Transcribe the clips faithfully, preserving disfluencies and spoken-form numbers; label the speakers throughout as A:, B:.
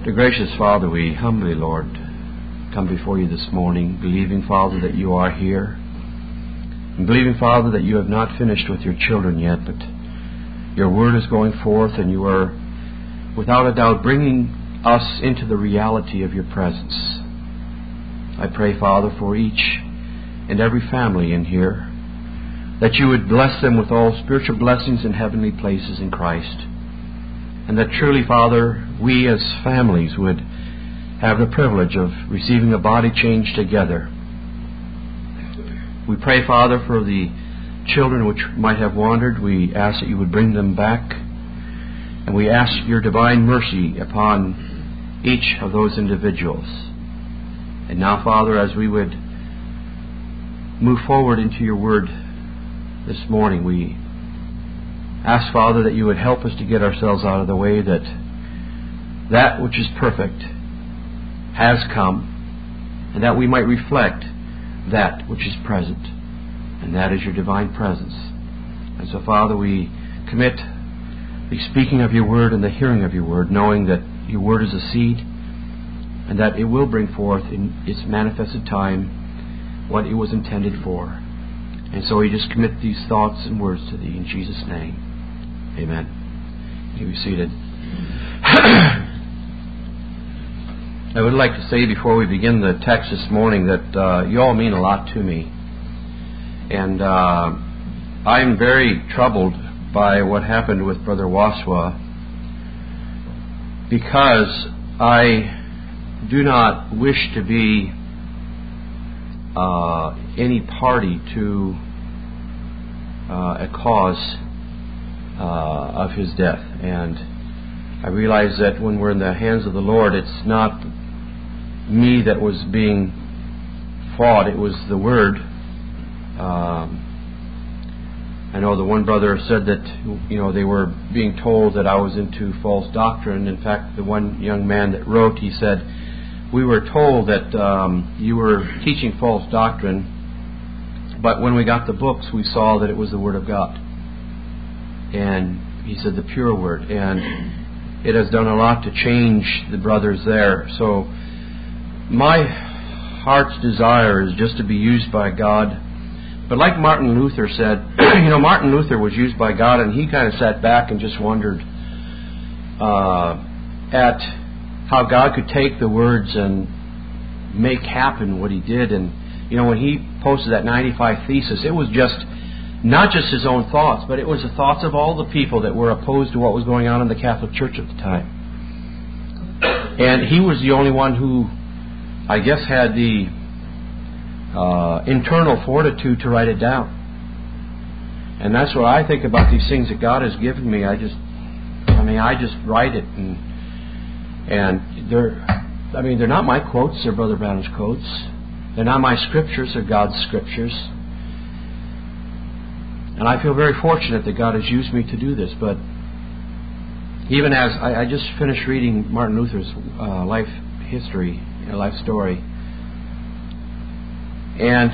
A: Dear gracious Father, we humbly, Lord, come before you this morning, believing, Father, that you are here, and believing, Father, that you have not finished with your children yet, but your word is going forth, and you are, without a doubt, bringing us into the reality of your presence. I pray, Father, for each and every family in here, that you would bless them with all spiritual blessings in heavenly places in Christ. And that truly, Father, we as families would have the privilege of receiving a body change together. We pray, Father, for the children which might have wandered. We ask that you would bring them back. And we ask your divine mercy upon each of those individuals. And now, Father, as we would move forward into your word this morning, we ask, Father, that you would help us to get ourselves out of the way, that that which is perfect has come, and that we might reflect that which is present, and that is your divine presence. And so, Father, we commit the speaking of your word and the hearing of your word, knowing that your word is a seed, and that it will bring forth in its manifested time what it was intended for. And so we just commit these thoughts and words to thee in Jesus' name. Amen. You be seated. I would like to say before we begin the text this morning that uh, you all mean a lot to me. And uh, I'm very troubled by what happened with Brother Waswa, because I do not wish to be uh, any party to uh, a cause Uh, of his death. And I realize that when we're in the hands of the Lord, it's not me that was being fought, it was the Word. Um, I know the one brother said that, you know, they were being told that I was into false doctrine. In fact, the one young man that wrote, he said, we were told that um, you were teaching false doctrine, but when we got the books, we saw that it was the Word of God. And he said the pure word, and it has done a lot to change the brothers there. So my heart's desire is just to be used by God. But like Martin Luther said, you know, Martin Luther was used by God, and he kind of sat back and just wondered uh, at how God could take the words and make happen what he did. And, you know, when he posted that ninety-five Thesis, it was just not just his own thoughts, but it was the thoughts of all the people that were opposed to what was going on in the Catholic Church at the time. And he was the only one who, I guess, had the uh, internal fortitude to write it down. And that's what I think about these things that God has given me. I just, I mean, I just write it, and and they're, I mean, they're not my quotes; they're Brother Branham's quotes. They're not my scriptures; they're God's scriptures. And I feel very fortunate that God has used me to do this. But even as I, I just finished reading Martin Luther's uh, life history, you know, life story, and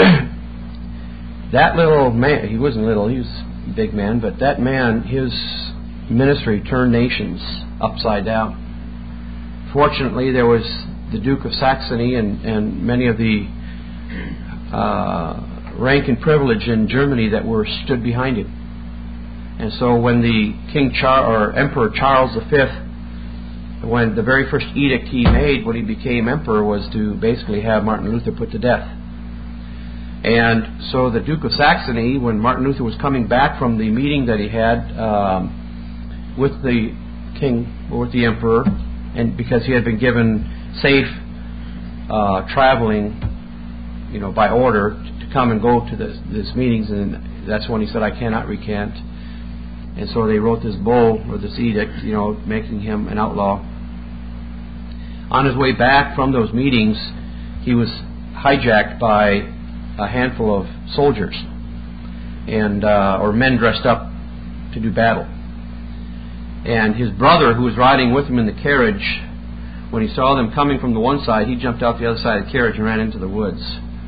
A: that little man, he wasn't little, he was a big man, but that man, his ministry turned nations upside down. Fortunately, there was the Duke of Saxony and, and many of the uh, rank and privilege in Germany that were stood behind him. And so when the King Char- or Emperor Charles the Fifth, when the very first edict he made when he became emperor was to basically have Martin Luther put to death. And so the Duke of Saxony, when Martin Luther was coming back from the meeting that he had um, with the king, or with the emperor, and because he had been given safe uh, traveling, you know, by order to come and go to this, this meetings, and that's when he said, I cannot recant. And so they wrote this bull, or this edict, you know, making him an outlaw. On his way back from those meetings, he was hijacked by a handful of soldiers, and uh, or men dressed up to do battle. And his brother, who was riding with him in the carriage, when he saw them coming from the one side, he jumped out the other side of the carriage and ran into the woods.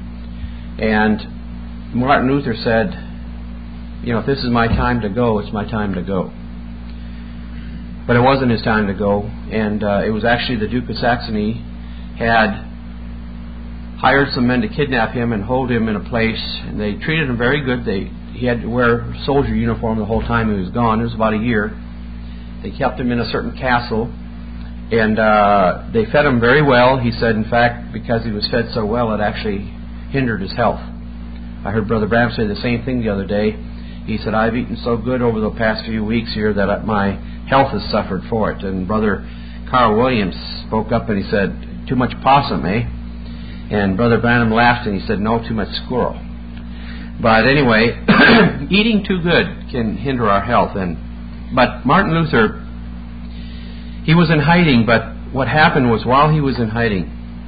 A: And Martin Luther said, you know, if this is my time to go, it's my time to go. but it wasn't his time to go. And uh, it was actually the Duke of Saxony had hired some men to kidnap him and hold him in a place, and they treated him very good. They he had to wear a soldier uniform the whole time he was gone. It was about a year. They kept him in a certain castle, and uh, they fed him very well. He said, in fact, because he was fed so well, it actually hindered his health. I heard Brother Branham say the same thing the other day. He said, I've eaten so good over the past few weeks here that my health has suffered for it. And Brother Carl Williams spoke up and he said, too much possum, eh? And Brother Branham laughed and he said, no, too much squirrel. But anyway, eating too good can hinder our health. And But Martin Luther, he was in hiding, but what happened was while he was in hiding,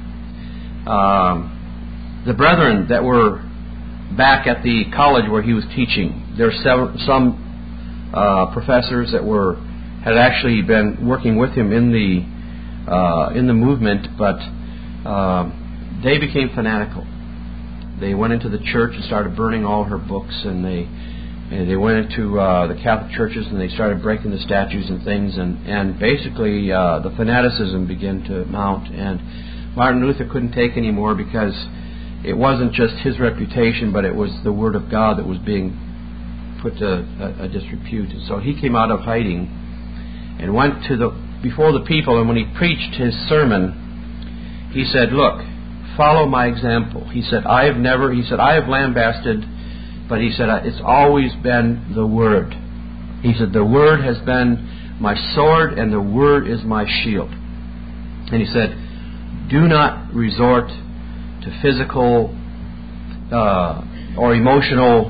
A: um, the brethren that were back at the college where he was teaching, there were several, some uh, professors that were had actually been working with him in the uh, in the movement, but uh, they became fanatical. They went into the church and started burning all her books, and they and they went into uh, the Catholic churches and they started breaking the statues and things, and and basically uh, the fanaticism began to mount. And Martin Luther couldn't take any more because it wasn't just his reputation, but it was the Word of God that was being put to a, a disrepute. And so he came out of hiding and went to the before the people, and when he preached his sermon, he said, "Look, follow my example." He said, "I have never." He said, "I have lambasted, but he said it's always been the Word." He said, "The Word has been my sword, and the Word is my shield." And he said, "Do not resort to physical uh, or emotional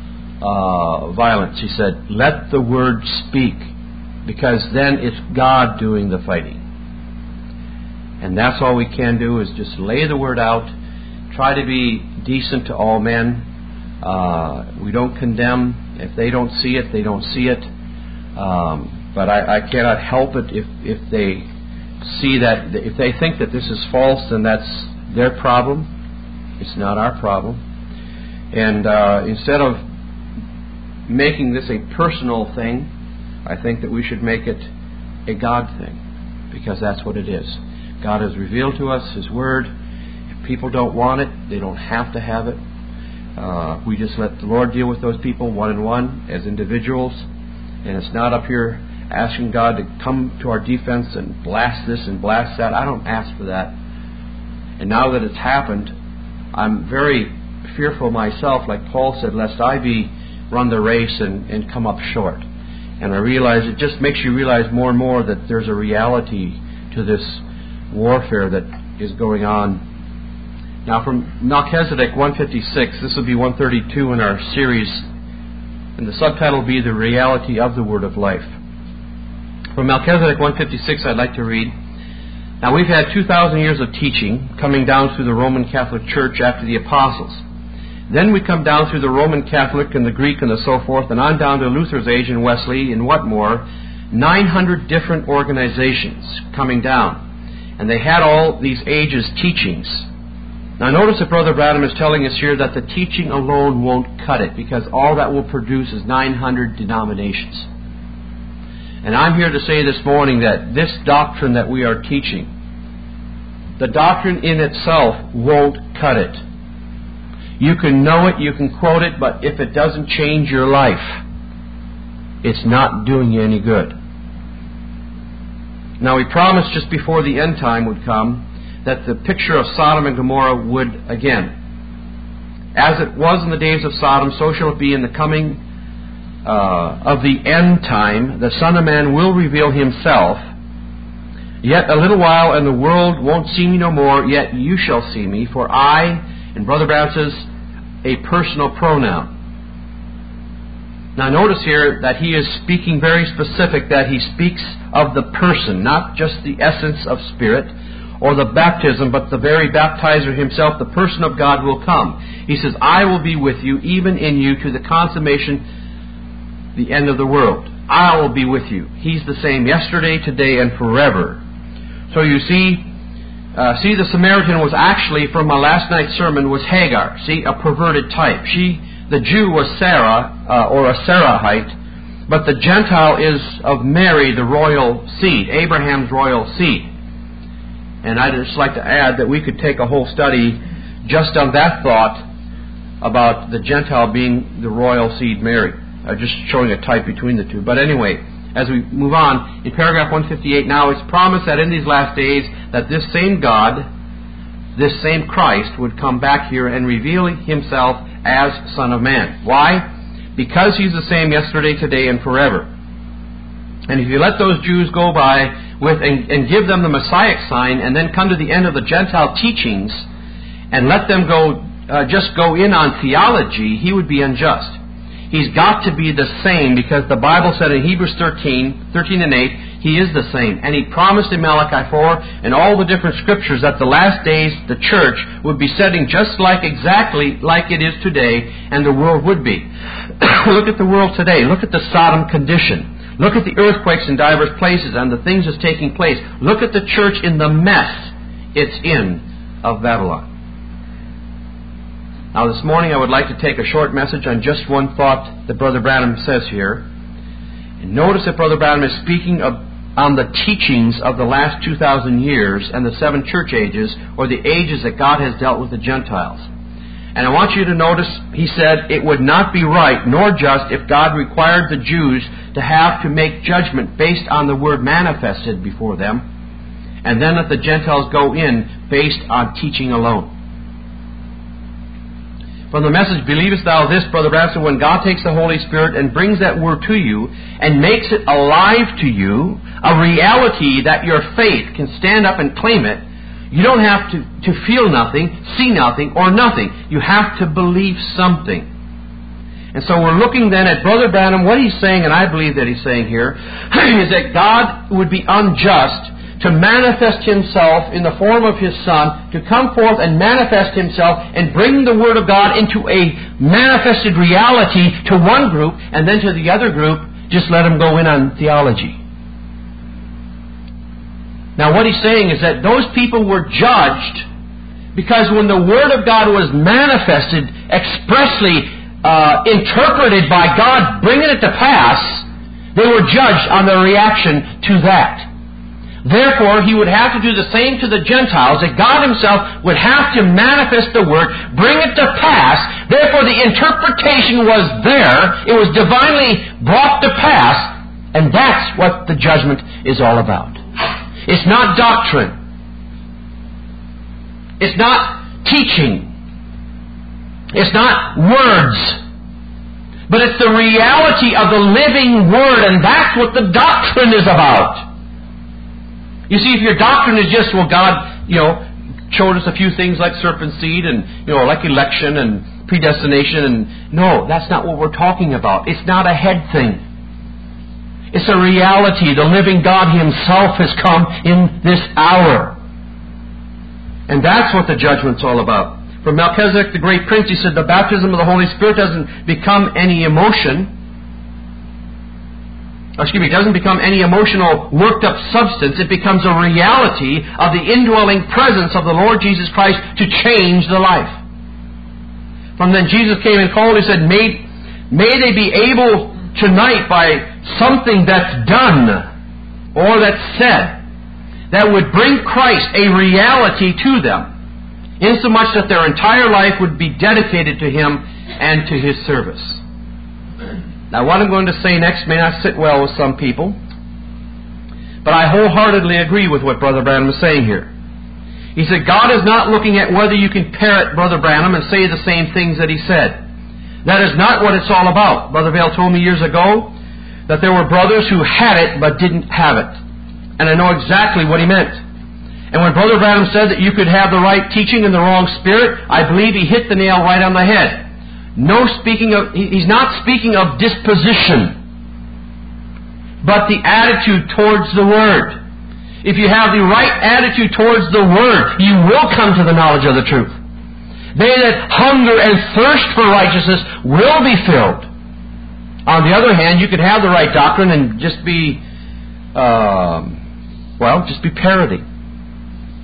A: uh, violence." He said, "Let the Word speak, because then it's God doing the fighting." And that's all we can do is just lay the Word out, try to be decent to all men. Uh, we don't condemn. If they don't see it, they don't see it. Um, but I, I cannot help it if, if they see that, if they think that this is false, then that's their problem. It's not our problem. And uh, instead of making this a personal thing, I think that we should make it a God thing, because that's what it is. God has revealed to us His Word. If people don't want it, they don't have to have it. Uh, we just let the Lord deal with those people one on one as individuals. And it's not up here asking God to come to our defense and blast this and blast that. I don't ask for that. And now that it's happened, I'm very fearful myself, like Paul said, lest I be run the race and, and come up short. And I realize it just makes you realize more and more that there's a reality to this warfare that is going on. Now from Melchizedek one fifty-six, this will be one thirty-two in our series, and the subtitle will be The Reality of the Word of Life. From Melchizedek one fifty-six, I'd like to read. Now we've had two thousand years of teaching coming down through the Roman Catholic Church after the Apostles. Then we come down through the Roman Catholic and the Greek and the so forth, and on down to Luther's age and Wesley and what more, nine hundred different organizations coming down. And they had all these ages' teachings. Now notice that Brother Branham is telling us here that the teaching alone won't cut it, because all that will produce is nine hundred denominations. And I'm here to say this morning that this doctrine that we are teaching, the doctrine in itself won't cut it. You can know it, you can quote it, but if it doesn't change your life, it's not doing you any good. Now we promised just before the end time would come that the picture of Sodom and Gomorrah would again. As it was in the days of Sodom, so shall it be in the coming uh, of the end time. The Son of Man will reveal Himself. Yet a little while, and the world won't see me no more, yet you shall see me, for I, and Brother Brown says, a personal pronoun. Now notice here that he is speaking very specific, that he speaks of the person, not just the essence of Spirit or the baptism, but the very baptizer Himself, the person of God will come. He says, I will be with you, even in you, to the consummation, the end of the world. I will be with you. He's the same yesterday, today, and forever. So you see, uh, see the Samaritan was actually, from my last night's sermon, was Hagar. See, a perverted type. She, the Jew was Sarah, uh, or a Sarahite, but the Gentile is of Mary, the royal seed, Abraham's royal seed. And I'd just like to add that we could take a whole study just on that thought about the Gentile being the royal seed Mary. Uh, just showing a type between the two. But anyway, as we move on, in paragraph one fifty-eight now, it's promised that in these last days that this same God, this same Christ, would come back here and reveal Himself as Son of Man. Why? Because He's the same yesterday, today, and forever. And if you let those Jews go by with and, and give them the Messiah sign, and then come to the end of the Gentile teachings and let them go uh, just go in on theology, He would be unjust. He's got to be the same, because the Bible said in Hebrews thirteen, thirteen and eight, He is the same. And He promised in Malachi four and all the different scriptures that the last days the church would be setting just like exactly like it is today, and the world would be. Look at the world today. Look at the Sodom condition. Look at the earthquakes in diverse places and the things that's taking place. Look at the church in the mess it's in of Babylon. Now this morning I would like to take a short message on just one thought that Brother Branham says here. And notice that Brother Branham is speaking of, on the teachings of the last two thousand years and the seven church ages, or the ages that God has dealt with the Gentiles. And I want you to notice, he said, it would not be right nor just if God required the Jews to have to make judgment based on the Word manifested before them, and then let the Gentiles go in based on teaching alone. From the message, Believest Thou This, Brother Branham said, when God takes the Holy Spirit and brings that Word to you and makes it alive to you, a reality that your faith can stand up and claim it, you don't have to, to feel nothing, see nothing, or nothing. You have to believe something. And so we're looking then at Brother Branham. What he's saying, and I believe that he's saying here, is that God would be unjust to manifest Himself in the form of His Son, to come forth and manifest Himself and bring the Word of God into a manifested reality to one group, and then to the other group, just let them go in on theology. Now what he's saying is that those people were judged because when the Word of God was manifested, expressly uh, interpreted by God, bringing it to pass, they were judged on their reaction to that. Therefore, He would have to do the same to the Gentiles, that God Himself would have to manifest the Word, bring it to pass. Therefore, the interpretation was there. It was divinely brought to pass. And that's what the judgment is all about. It's not doctrine. It's not teaching. It's not words. But it's the reality of the living Word, and that's what the doctrine is about. You see, if your doctrine is just, well, God, you know, showed us a few things like serpent seed and, you know, like election and predestination, and no, that's not what we're talking about. It's not a head thing. It's a reality. The living God Himself has come in this hour. And that's what the judgment's all about. For Melchizedek, the great prince, he said, the baptism of the Holy Spirit doesn't become any emotion. Excuse me, it doesn't become any emotional worked up substance. It becomes a reality of the indwelling presence of the Lord Jesus Christ to change the life. From then Jesus came and called, He said, may, may they be able tonight by something that's done or that's said that would bring Christ a reality to them, insomuch that their entire life would be dedicated to Him and to His service. Now, what I'm going to say next may not sit well with some people, but I wholeheartedly agree with what Brother Branham is saying here. He said, God is not looking at whether you can parrot Brother Branham and say the same things that he said. That is not what it's all about. Brother Vail told me years ago that there were brothers who had it but didn't have it. And I know exactly what he meant. And when Brother Branham said that you could have the right teaching and the wrong spirit, I believe he hit the nail right on the head. No speaking of, he's not speaking of disposition, but the attitude towards the Word. If you have the right attitude towards the Word, you will come to the knowledge of the truth. They that hunger and thirst for righteousness will be filled. On the other hand, you could have the right doctrine and just be, um, well, just be parroting.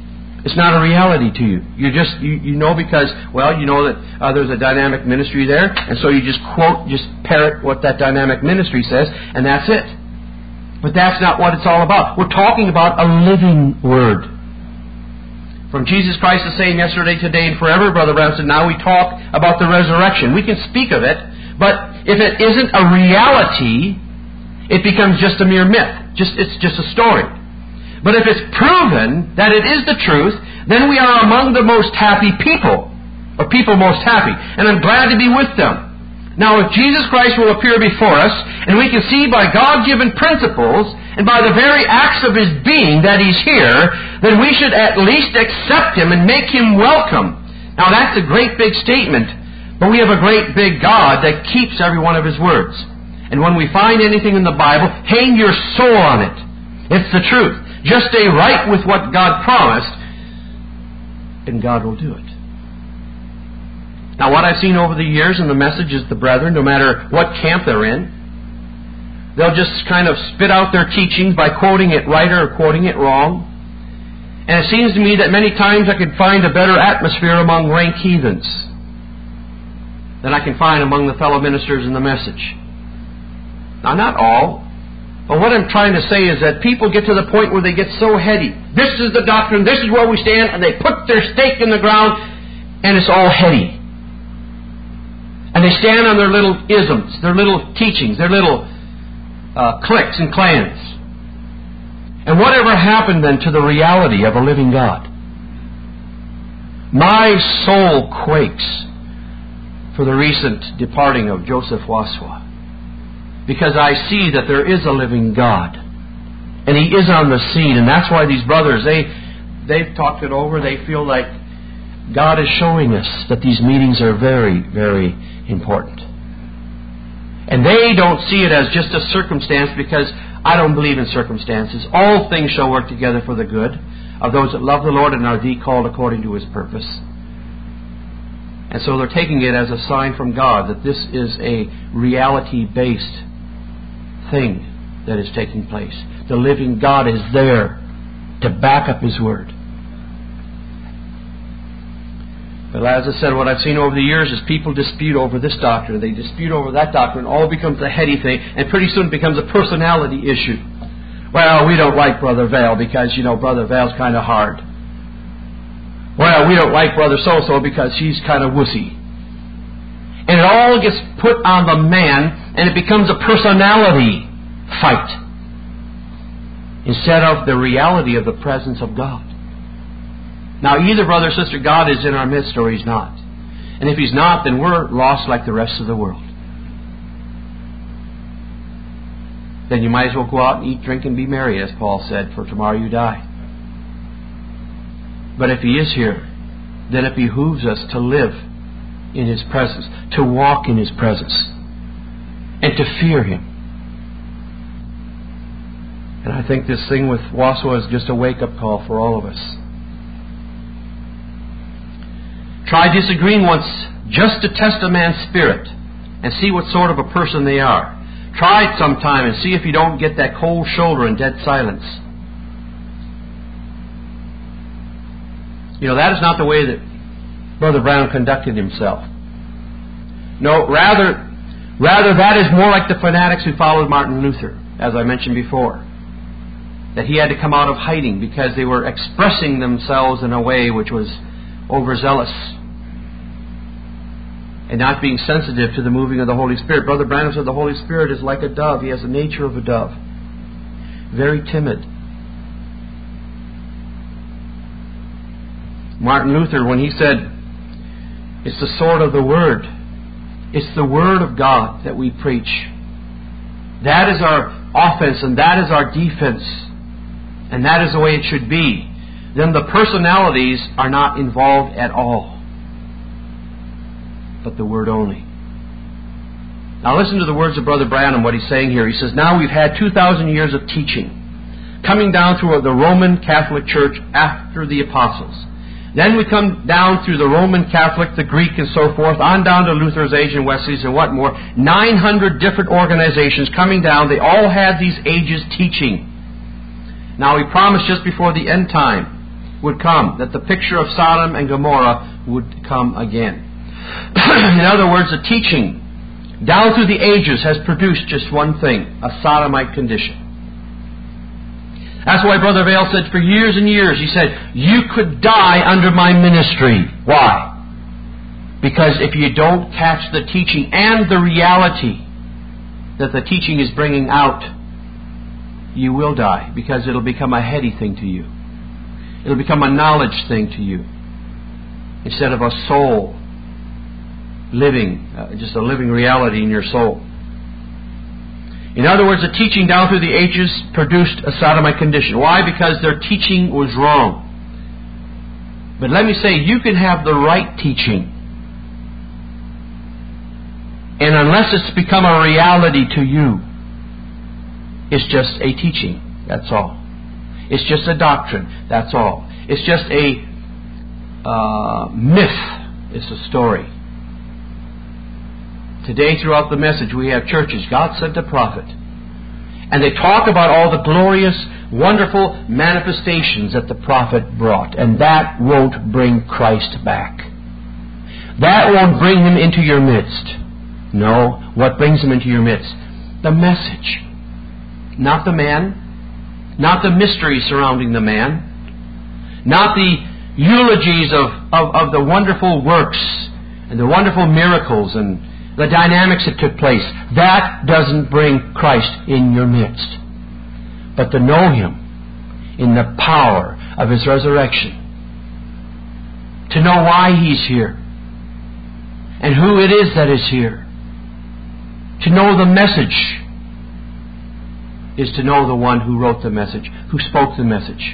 A: It's not a reality to you. You just, you, you know because, well, you know that uh, there's a dynamic ministry there, and so you just quote, just parrot what that dynamic ministry says, and that's it. But that's not what it's all about. We're talking about a living Word. From Jesus Christ the same yesterday, today, and forever, Brother Branham said, now we talk about the resurrection. We can speak of it, but if it isn't a reality, it becomes just a mere myth. Just, it's just a story. But if it's proven that it is the truth, then we are among the most happy people, or people most happy. And I'm glad to be with them. Now, if Jesus Christ will appear before us, and we can see by God-given principles, and by the very acts of His being that He's here, then we should at least accept Him and make Him welcome. Now, that's a great big statement, but we have a great big God that keeps every one of His words. And when we find anything in the Bible, hang your soul on it. It's the truth. Just stay right with what God promised, and God will do it. Now, what I've seen over the years in the message is the brethren, no matter what camp they're in, they'll just kind of spit out their teachings by quoting it right or quoting it wrong. And it seems to me that many times I could find a better atmosphere among rank heathens than I can find among the fellow ministers in the message. Now, not all. But what I'm trying to say is that people get to the point where they get so heady. This is the doctrine, this is where we stand, and they put their stake in the ground, and it's all heady. And they stand on their little isms, their little teachings, their little uh, cliques and clans. And whatever happened then to the reality of a living God? My soul quakes for the recent departing of Joseph Waswa, because I see that there is a living God, and He is on the scene. And that's why these brothers, they, they've talked it over. They feel like God is showing us that these meetings are very, very important. And they don't see it as just a circumstance, because I don't believe in circumstances. All things shall work together for the good of those that love the Lord and are the called according to His purpose. And so they're taking it as a sign from God that this is a reality-based thing that is taking place. The living God is there to back up His Word. But as I said, what I've seen over the years is people dispute over this doctrine, they dispute over that doctrine, it all becomes a heady thing, and pretty soon it becomes a personality issue. Well, we don't like Brother Vail because, you know, Brother Vail's kind of hard. Well, we don't like Brother So-So because he's kind of wussy. And it all gets put on the man, and it becomes a personality fight instead of the reality of the presence of God. Now, either brother or sister, God is in our midst or He's not. And if He's not, then we're lost like the rest of the world. Then you might as well go out and eat, drink, and be merry, as Paul said, for tomorrow you die. But if He is here, then it behooves us to live in His presence, to walk in His presence, and to fear Him. And I think this thing with Waswa is just a wake-up call for all of us. Try disagreeing once just to test a man's spirit and see what sort of a person they are. Try it sometime and see if you don't get that cold shoulder and dead silence. You know, that is not the way that Brother Brown conducted himself. No, rather, rather that is more like the fanatics who followed Martin Luther, as I mentioned before. That he had to come out of hiding because they were expressing themselves in a way which was overzealous and not being sensitive to the moving of the Holy Spirit. Brother Branham said the Holy Spirit is like a dove. He has the nature of a dove. Very timid. Martin Luther, when he said, it's the sword of the Word, it's the Word of God that we preach. That is our offense and that is our defense. And that is the way it should be. Then the personalities are not involved at all, but the Word only. Now listen to the words of Brother Branham, what he's saying here. He says, now we've had two thousand years of teaching, coming down through the Roman Catholic Church after the Apostles. Then we come down through the Roman Catholic, the Greek, and so forth, on down to Luther's, Asian, Wesley's, and what more. nine hundred different organizations coming down. They all had these ages teaching. Now he promised just before the end time would come, that the picture of Sodom and Gomorrah would come again. In other words, the teaching down through the ages has produced just one thing, a sodomite condition. That's why Brother Vail said for years and years, he said, you could die under my ministry. Why? Because if you don't catch the teaching and the reality that the teaching is bringing out, you will die, because it'll become a heady thing to you. It'll become a knowledge thing to you, instead of a soul living, uh, just a living reality in your soul. In other words, the teaching down through the ages produced a sodomite condition. Why? Because their teaching was wrong. But let me say, you can have the right teaching, and unless it's become a reality to you, it's just a teaching. That's all. It's just a doctrine. That's all. It's just a uh, myth. It's a story. Today, throughout the message, we have churches. God sent a prophet. And they talk about all the glorious, wonderful manifestations that the prophet brought. And that won't bring Christ back. That won't bring Him into your midst. No, what brings Him into your midst? The message. Not the man. Not the mystery surrounding the man. Not the eulogies of, of, of the wonderful works and the wonderful miracles and the dynamics that took place. That doesn't bring Christ in your midst. But to know Him in the power of His resurrection. To know why He's here. And who it is that is here. To know the message is to know the one who wrote the message, who spoke the message.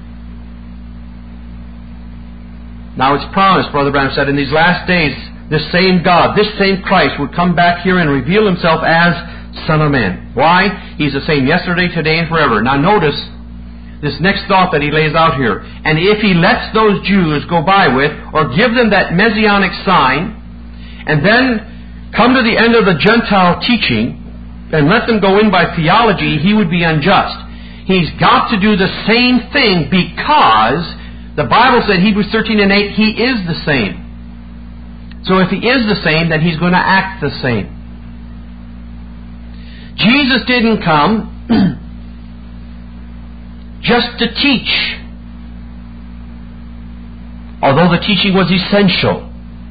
A: Now it's promised, Brother Branham said, in these last days, this same God, this same Christ would come back here and reveal Himself as Son of Man. Why? He's the same yesterday, today, and forever. Now notice this next thought that he lays out here. And if He lets those Jews go by with, or give them that messianic sign, and then come to the end of the Gentile teaching, and let them go in by theology, He would be unjust. He's got to do the same thing, because the Bible said, Hebrews thirteen and eight, He is the same. So if He is the same, then He's going to act the same. Jesus didn't come just to teach, although the teaching was essential.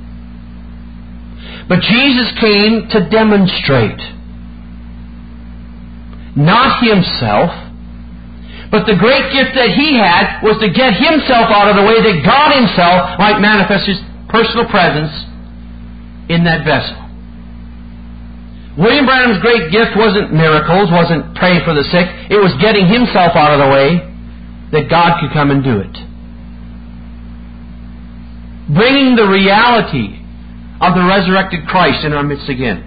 A: But Jesus came to demonstrate, not Himself, but the great gift that He had was to get Himself out of the way, that God Himself might manifest His personal presence in that vessel. William Branham's great gift wasn't miracles, wasn't praying for the sick. It was getting himself out of the way that God could come and do it. Bringing the reality of the resurrected Christ in our midst again.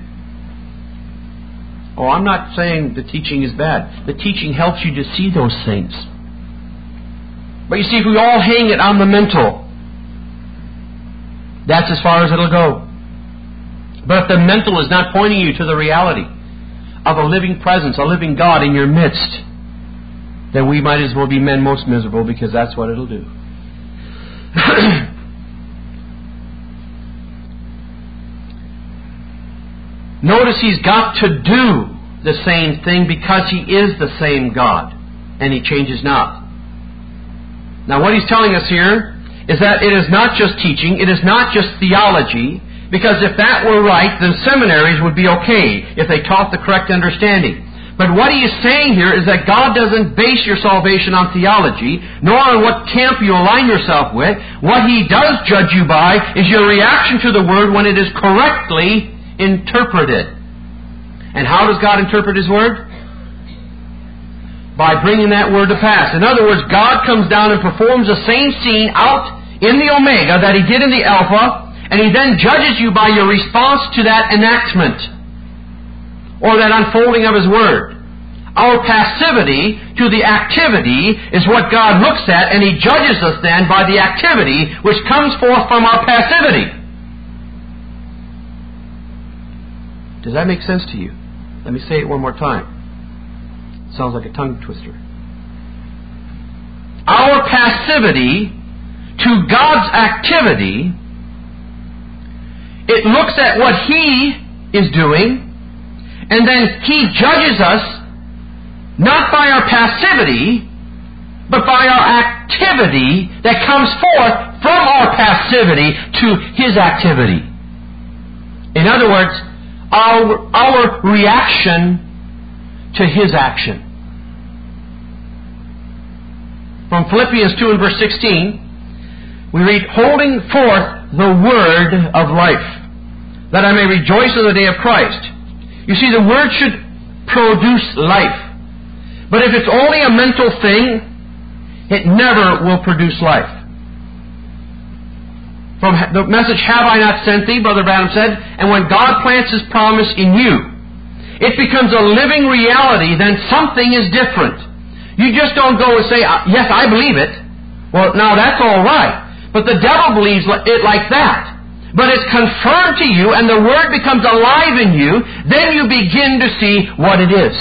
A: Oh, I'm not saying the teaching is bad. The teaching helps you to see those things. But you see, if we all hang it on the mental, that's as far as it'll go. But if the mental is not pointing you to the reality of a living presence, a living God in your midst, then we might as well be men most miserable, because that's what it'll do. Notice He's got to do the same thing because He is the same God, and He changes not. Now what He's telling us here is that it is not just teaching, it is not just theology, because if that were right, then seminaries would be okay if they taught the correct understanding. But what He is saying here is that God doesn't base your salvation on theology, nor on what camp you align yourself with. What He does judge you by is your reaction to the Word when it is correctly interpreted. And how does God interpret His Word? By bringing that Word to pass. In other words, God comes down and performs the same scene out in the Omega that He did in the Alpha, and He then judges you by your response to that enactment, or that unfolding of His Word. Our passivity to the activity is what God looks at, and He judges us then by the activity which comes forth from our passivity. Does that make sense to you? Let me say it one more time. Sounds like a tongue twister. our passivity to God's activity. It looks at what He is doing, and then He judges us not by our passivity, but by our activity that comes forth from our passivity to His activity. In other words, our, our reaction to His action. From Philippians two and verse sixteen, we read, holding forth the word of life, that I may rejoice in the day of Christ. You see, the word should produce life. But if it's only a mental thing, it never will produce life. From the message, Have I Not Sent Thee, Brother Branham said, and when God plants His promise in you, it becomes a living reality, then something is different. You just don't go and say, yes, I believe it. Well, now that's all right. But the devil believes it like that. But it's confirmed to you, and the Word becomes alive in you, then you begin to see what it is.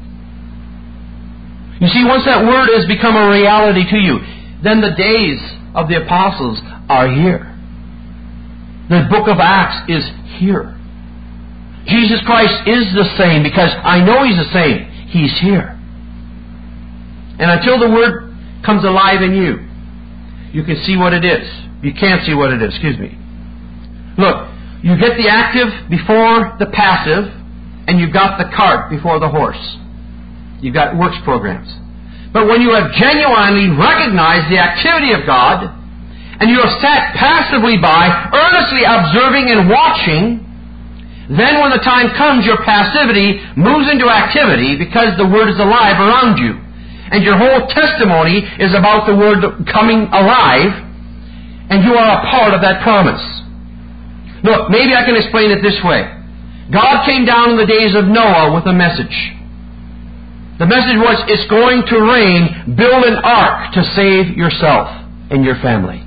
A: You see, once that Word has become a reality to you, then the days of the apostles are here. The book of Acts is here. Jesus Christ is the same, because I know He's the same. He's here. And until the Word comes alive in you, you can see what it is. You can't see what it is, excuse me. Look, you get the active before the passive, and you've got the cart before the horse. You've got works programs. But when you have genuinely recognized the activity of God, and you have sat passively by, earnestly observing and watching, then when the time comes, your passivity moves into activity because the Word is alive around you. And your whole testimony is about the Word coming alive, and you are a part of that promise. Look, maybe I can explain it this way. God came down in the days of Noah with a message. The message was, it's going to rain, build an ark to save yourself and your family.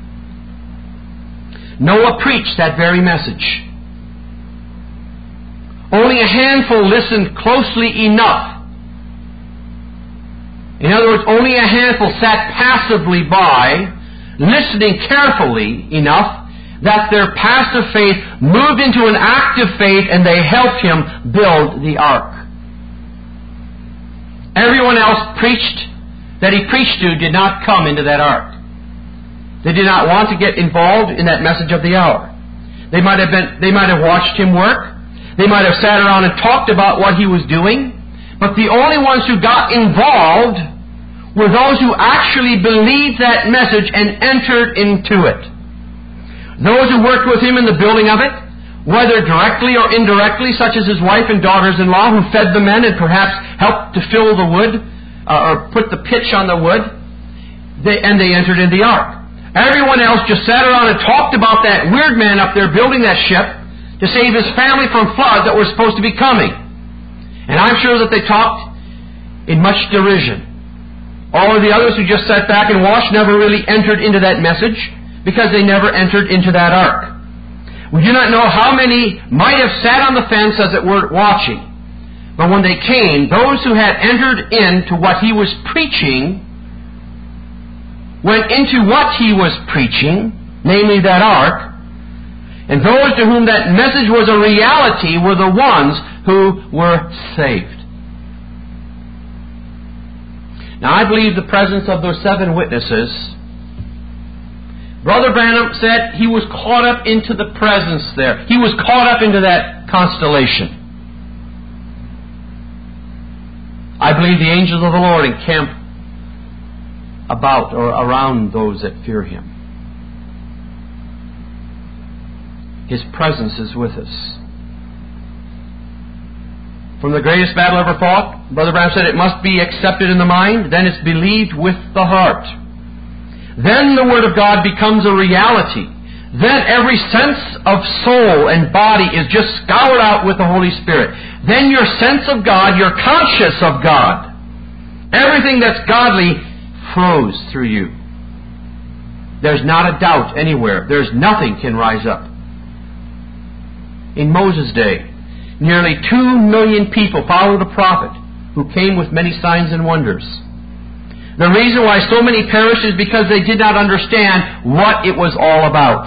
A: Noah preached that very message. Only a handful listened closely enough. In other words, only a handful sat passively by, listening carefully enough that their passive faith moved into an active faith, and they helped him build the ark. Everyone else preached that he preached to did not come into that ark. They did not want to get involved in that message of the hour. They might have been, they might have watched him work. They might have sat around and talked about what he was doing. But the only ones who got involved were those who actually believed that message and entered into it. Those who worked with him in the building of it, whether directly or indirectly, such as his wife and daughters-in-law who fed the men and perhaps helped to fill the wood, uh, or put the pitch on the wood, they, and they entered in the ark. Everyone else just sat around and talked about that weird man up there building that ship to save his family from floods that were supposed to be coming. And I'm sure that they talked in much derision. All of the others who just sat back and watched never really entered into that message because they never entered into that ark. We do not know how many might have sat on the fence, as it were, watching. But when they came, those who had entered into what he was preaching went into what he was preaching, namely that ark, and those to whom that message was a reality were the ones who were saved. Now, I believe the presence of those seven witnesses, Brother Branham said he was caught up into the presence there. He was caught up into that constellation. I believe the angels of the Lord encamp about or around those that fear Him. His presence is with us. From the greatest battle ever fought, Brother Branham said it must be accepted in the mind, then it's believed with the heart. Then the Word of God becomes a reality. Then every sense of soul and body is just scoured out with the Holy Spirit. Then your sense of God, you're conscious of God. Everything that's godly flows through you. There's not a doubt anywhere. There's nothing can rise up. In Moses' day, nearly two million people followed a prophet who came with many signs and wonders. The reason why so many perished is because they did not understand what it was all about.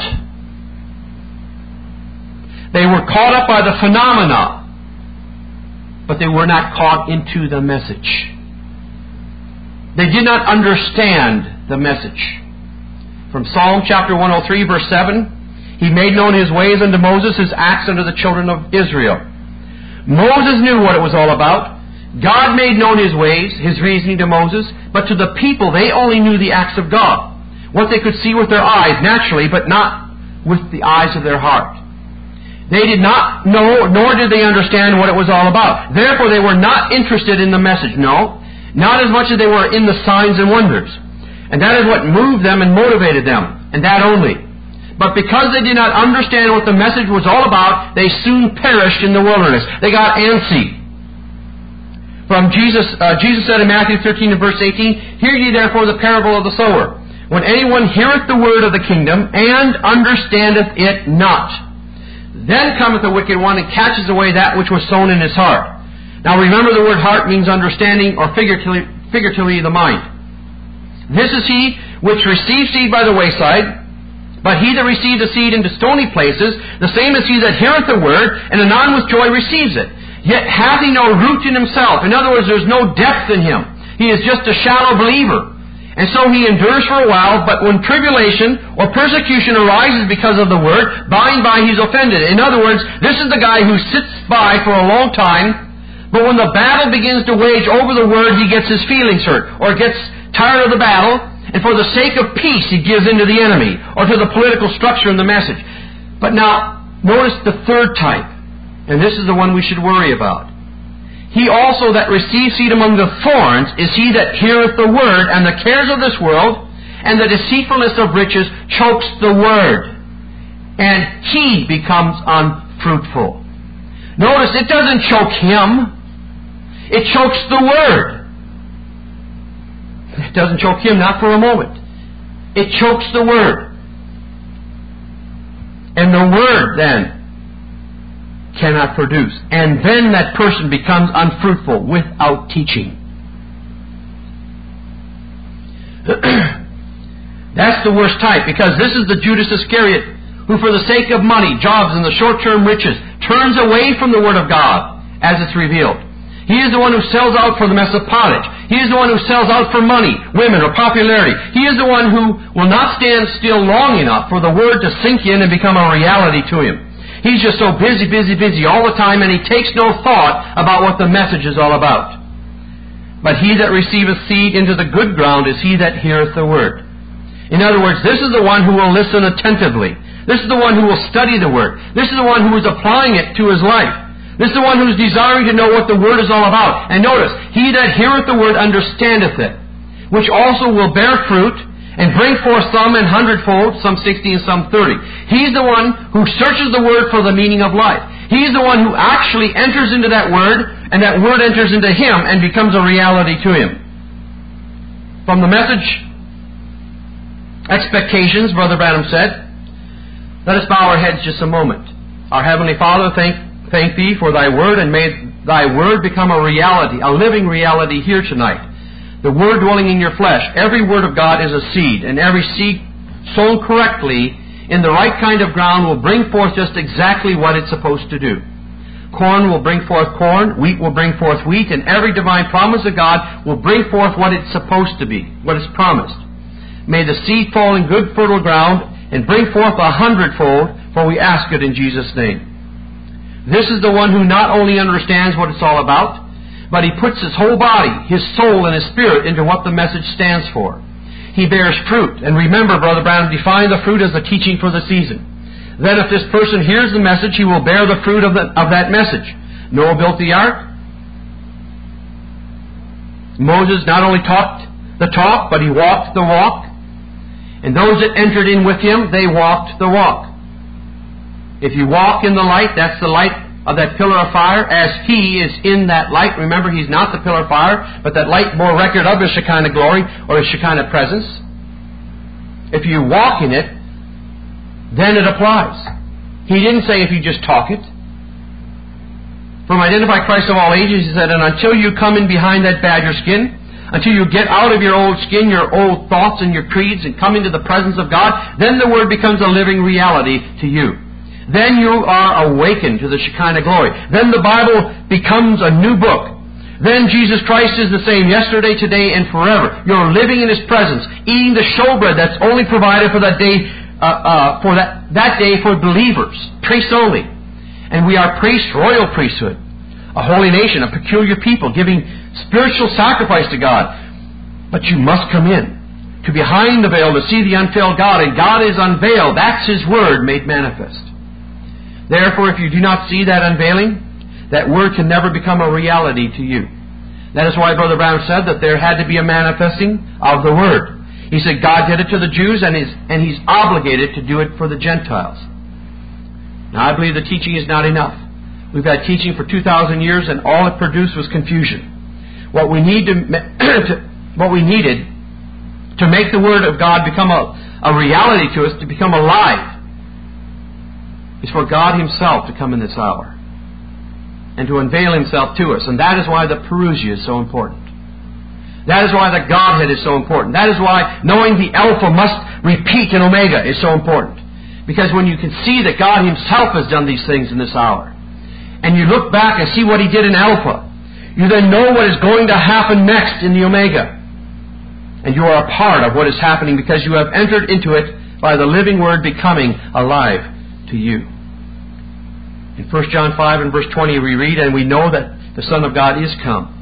A: They were caught up by the phenomena, but they were not caught into the message. They did not understand the message. From Psalm chapter one oh three, verse seven, He made known His ways unto Moses, His acts unto the children of Israel. Moses knew what it was all about. God made known His ways, His reasoning to Moses, but to the people, they only knew the acts of God. What they could see with their eyes, naturally, but not with the eyes of their heart. They did not know, nor did they understand what it was all about. Therefore, they were not interested in the message. No, not as much as they were in the signs and wonders. And that is what moved them and motivated them, and that only. But because they did not understand what the message was all about, they soon perished in the wilderness. They got antsy. From Jesus, uh, Jesus said in Matthew thirteen and verse eighteen, Hear ye therefore the parable of the sower. When anyone heareth the word of the kingdom, and understandeth it not, then cometh the wicked one, and catches away that which was sown in his heart. Now remember, the word heart means understanding, or figuratively, figuratively the mind. This is he which receives seed by the wayside, but he that receives the seed into stony places, the same is he that heareth the word, and anon with joy receives it. Yet hath he no root in himself. In other words, there's no depth in him. He is just a shallow believer. And so he endures for a while, but when tribulation or persecution arises because of the word, by and by he's offended. In other words, this is the guy who sits by for a long time, but when the battle begins to wage over the word, he gets his feelings hurt, or gets tired of the battle, and for the sake of peace he gives in to the enemy, or to the political structure in the message. But now, notice the third type. And this is the one we should worry about. He also that receives seed among the thorns is he that heareth the word, and the cares of this world, and the deceitfulness of riches chokes the word, and he becomes unfruitful. Notice, it doesn't choke him. It chokes the word. It doesn't choke him, not for a moment. It chokes the word. And the word, then, cannot produce. And then that person becomes unfruitful without teaching. That's the worst type, because this is the Judas Iscariot who, for the sake of money, jobs, and the short-term riches, turns away from the Word of God as it's revealed. He is the one who sells out for the mess of pottage. He is the one who sells out for money, women, or popularity. He is the one who will not stand still long enough for the Word to sink in and become a reality to him. He's just so busy, busy, busy all the time, and he takes no thought about what the message is all about. But he that receiveth seed into the good ground is he that heareth the word. In other words, this is the one who will listen attentively. This is the one who will study the word. This is the one who is applying it to his life. This is the one who is desiring to know what the word is all about. And notice, he that heareth the word understandeth it, which also will bear fruit, and bring forth some an hundredfold, some sixty and some thirty. He's the one who searches the word for the meaning of life. He's the one who actually enters into that word, and that word enters into him and becomes a reality to him. From the message expectations, Brother Branham said, let us bow our heads just a moment. Our Heavenly Father, thank, thank Thee for Thy word, and may Thy word become a reality, a living reality here tonight. The word dwelling in your flesh. Every word of God is a seed, and every seed sown correctly in the right kind of ground will bring forth just exactly what it's supposed to do. Corn will bring forth corn, wheat will bring forth wheat, and every divine promise of God will bring forth what it's supposed to be, what is promised. May the seed fall in good fertile ground and bring forth a hundredfold, for we ask it in Jesus' name. This is the one who not only understands what it's all about, but he puts his whole body, his soul, and his spirit into what the message stands for. He bears fruit. And remember, Brother Branham defined the fruit as the teaching for the season. Then if this person hears the message, he will bear the fruit of, the, of that message. Noah built the ark. Moses not only talked the talk, but he walked the walk. And those that entered in with him, they walked the walk. If you walk in the light, that's the light of that pillar of fire, as he is in that light. Remember, he's not the pillar of fire, but that light bore record of his Shekinah glory, or his Shekinah presence. If you walk in it, then it applies. He didn't say if you just talk it. From Identify Christ of All Ages, he said, and until you come in behind that badger skin, until you get out of your old skin, your old thoughts and your creeds, and come into the presence of God, then the Word becomes a living reality to you. Then you are awakened to the Shekinah glory. Then the Bible becomes a new book. Then Jesus Christ is the same yesterday, today, and forever. You're living in His presence, eating the showbread that's only provided for that day, uh, uh, for that, that day for believers, priests only. And we are priests, royal priesthood, a holy nation, a peculiar people, giving spiritual sacrifice to God. But you must come in to behind the veil to see the unveiled God, and God is unveiled. That's His Word made manifest. Therefore, if you do not see that unveiling, that Word can never become a reality to you. That is why Brother Brown said that there had to be a manifesting of the Word. He said God did it to the Jews, and He's, and He's obligated to do it for the Gentiles. Now, I believe the teaching is not enough. We've had teaching for two thousand years, and all it produced was confusion. What we need to, to what we needed to make the Word of God become a, a reality to us, to become alive, is for God Himself to come in this hour and to unveil Himself to us. And that is why the parousia is so important. That is why the Godhead is so important. That is why knowing the Alpha must repeat in Omega is so important. Because when you can see that God Himself has done these things in this hour, and you look back and see what He did in Alpha, you then know what is going to happen next in the Omega. And you are a part of what is happening because you have entered into it by the living Word becoming alive to you. In First John five and verse twenty we read, and we know that the Son of God is come,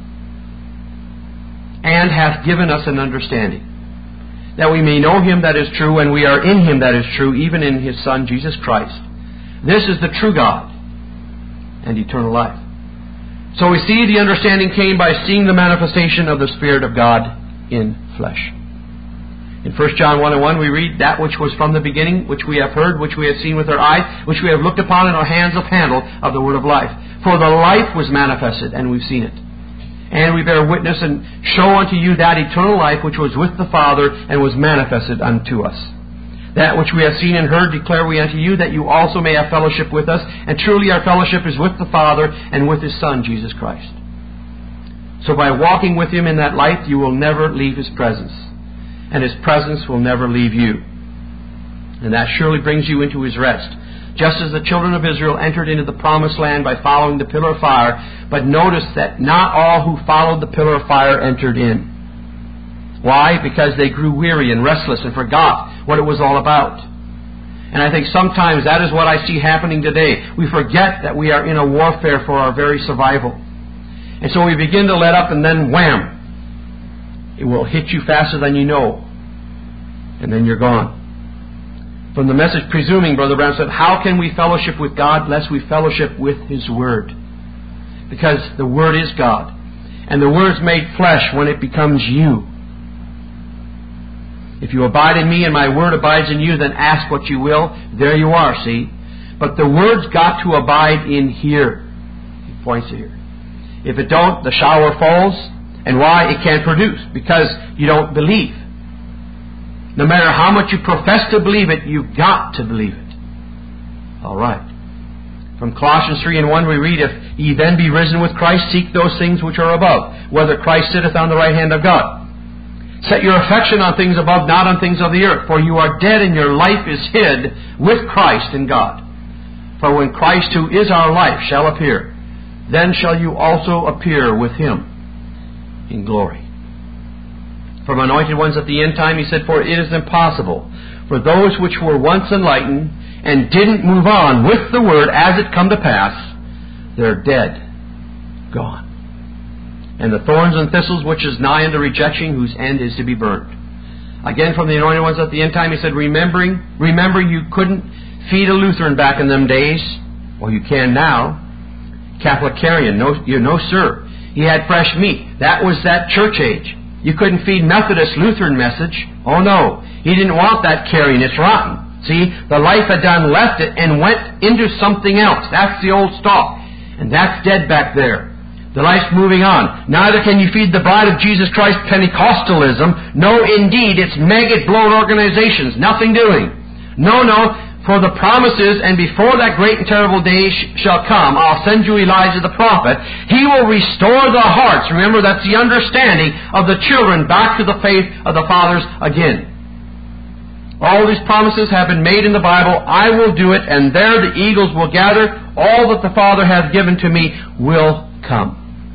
A: and hath given us an understanding, that we may know Him that is true, and we are in Him that is true, even in His Son Jesus Christ. This is the true God and eternal life. So we see the understanding came by seeing the manifestation of the Spirit of God in flesh. In First John one and one we read, that which was from the beginning, which we have heard, which we have seen with our eyes, which we have looked upon, and our hands have handled of the word of life. For the life was manifested, and we've seen it. And we bear witness and show unto you that eternal life which was with the Father and was manifested unto us. That which we have seen and heard declare we unto you, that you also may have fellowship with us. And truly our fellowship is with the Father and with His Son, Jesus Christ. So by walking with Him in that light, you will never leave His presence. And His presence will never leave you. And that surely brings you into His rest. Just as the children of Israel entered into the promised land by following the pillar of fire, but notice that not all who followed the pillar of fire entered in. Why? Because they grew weary and restless and forgot what it was all about. And I think sometimes that is what I see happening today. We forget that we are in a warfare for our very survival. And so we begin to let up, and then wham! It will hit you faster than you know. And then you're gone. From the message presuming, Brother Brown said, how can we fellowship with God lest we fellowship with His Word? Because the Word is God. And the Word's made flesh when it becomes you. If you abide in me and my Word abides in you, then ask what you will. There you are, see? But the Word's got to abide in here. He points to here. If it don't, the shower falls. And why? It can't produce. Because you don't believe. No matter how much you profess to believe it, you've got to believe it. All right. From Colossians three and one we read, if ye then be risen with Christ, seek those things which are above, whether Christ sitteth on the right hand of God. Set your affection on things above, not on things of the earth. For you are dead, and your life is hid with Christ in God. For when Christ, who is our life, shall appear, then shall you also appear with Him in glory. From anointed ones at the end time, he said, for it is impossible for those which were once enlightened and didn't move on with the Word as it come to pass, they're dead, gone. And the thorns and thistles which is nigh unto rejection, whose end is to be burned. Again, from the anointed ones at the end time, he said, remembering, remember you couldn't feed a Lutheran back in them days. Well, you can now. Catholicarian, no, you no sir. He had fresh meat. That was that church age. You couldn't feed Methodist Lutheran message. Oh no. He didn't want that carrying. It's rotten. See, the life had done left it and went into something else. That's the old stock. And that's dead back there. The life's moving on. Neither can you feed the bride of Jesus Christ Pentecostalism. No, indeed, it's maggot-blown organizations. Nothing doing. No, no. For the promises, and before that great and terrible day sh- shall come, I'll send you Elijah the prophet. He will restore the hearts. Remember, that's the understanding of the children back to the faith of the fathers again. All these promises have been made in the Bible. I will do it, and there the eagles will gather. All that the Father hath given to me will come.